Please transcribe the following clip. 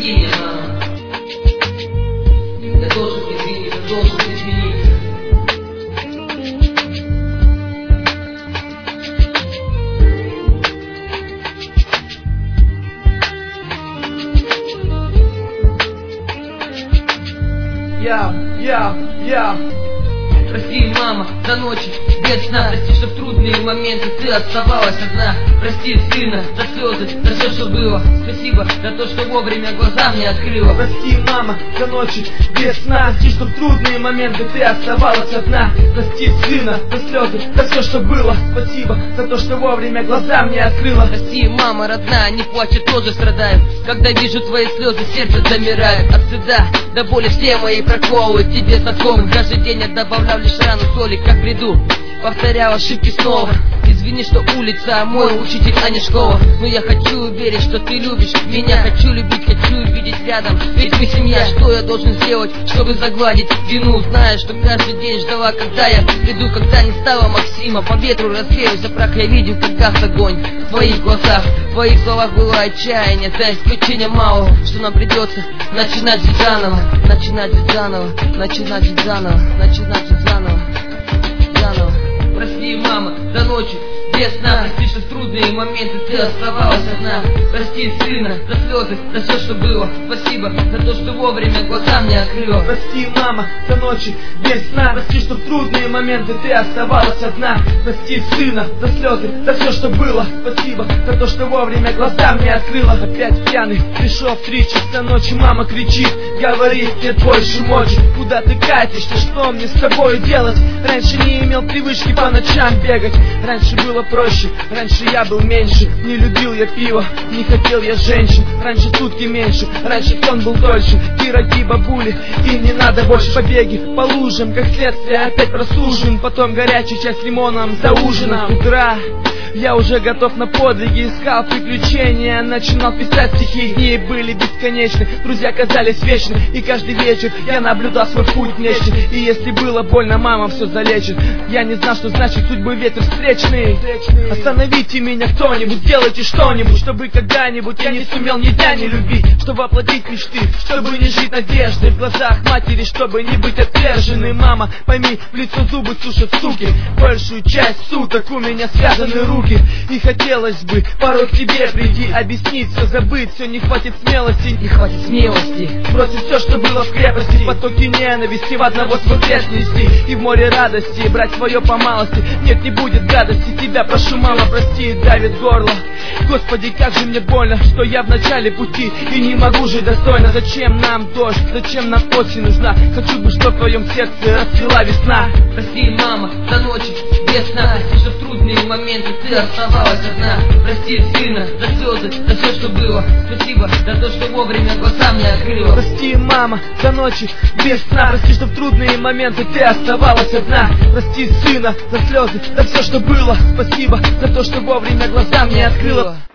Прости меня, мама. Я должен извиниться, должен извиниться. Прости, мама, до ночи, без сна. Прости, что в трудные моменты ты оставалась одна. Прости, сына, за слезы, за все, что было. Спасибо за то, что вовремя глаза мне открыла. Прости, мама, до ночи, без сна. Прости, что в трудные моменты ты оставалась одна. Прости, сына, за слезы, за все, что было. Спасибо за то, что вовремя глаза мне открыла. Прости, мама родная, не плачь, я тоже страдаю. Когда вижу твои слезы, сердце замирает. От стыда до боли все мои проколы тебе знакомы. Каждый день я добавлял лишь рану соли, как в бреду. Повторял ошибки снова. Извини, что улица мой учитель, а не школа. Но я хочу верить, что ты любишь меня. Хочу любить, хочу видеть рядом. Ведь мы семья. Что я должен сделать, чтобы загладить вину? Зная, что каждый день ждала, когда я приду. Когда не стало Максима, по ветру развеялся прах. Я видел, как гас огонь в твоих глазах. В твоих словах было отчаяние. За исключением мало, что нам придется начинать жить заново. Начинать жить заново. Начинать жить заново. Начинать жить заново. Заново. Прости, мама, до ночи, без сна. Прости, что в трудные моменты ты оставалась одна. Прости, сына, за слезы, за все, что было. Спасибо за то, что вовремя глаза мне открыла. Прости, мама, до ночи, без сна. Прости, что в трудные моменты ты оставалась одна. Прости, сына, за слезы, за все, что было. Спасибо за то, что вовремя глаза мне открыла. Опять пьяный, пришел в 3 часа ночи. Мама кричит, говорит, нет больше мочи. Куда ты катишься, что мне с тобой делать? Раньше не имел привычки по ночам бегать. Раньше было проще, раньше я был меньше. Не любил я пиво, не хотел я женщин. Раньше сутки меньше, раньше сон был дольше. Пироги, бабули, и не надо больше. Побеги по лужам, как следствие опять просужен. Потом горячий чай с лимоном за ужином. С утра я уже готов на подвиги, искал приключения, начинал писать стихи. Дни были бесконечны, друзья казались вечны. И каждый вечер я наблюдал свой путь внешний. И если было больно, мама все залечит. Я не знал, что значит судьбы ветер встречный. Остановите меня кто-нибудь, сделайте что-нибудь, чтобы когда-нибудь я не сумел ни дня не любить. Чтобы воплотить мечты, чтобы не жить надеждой в глазах матери, чтобы не быть отверженной. Мама, пойми, в лицо зубы сушат суки. Большую часть суток у меня связаны руки. И хотелось бы порой к тебе прийти, объяснить все, забыть все, не хватит смелости. Не хватит смелости бросить все, что было в крепости. В потоке ненависти в одного свой крест нести. И в море радости брать свое по малости. Нет, не будет гадости, тебя прошу, мама, прости, давит горло. Господи, как же мне больно, что я в начале пути и не могу жить достойно. Зачем нам дождь, зачем нам осень нужна? Хочу бы, что в твоем сердце расцвела весна. Прости, мама, до ночи, без сна. Прости, что в трудные моменты ты оставалась одна. Прости, сына, за слезы, за все, что было. Спасибо за то, что вовремя глаза мне открыла. Прости, мама, до ночи, без сна. Прости, что в трудные моменты ты оставалась одна. Прости, сына, за слезы, за все, что было. Спасибо за то, что вовремя глаза мне открыла.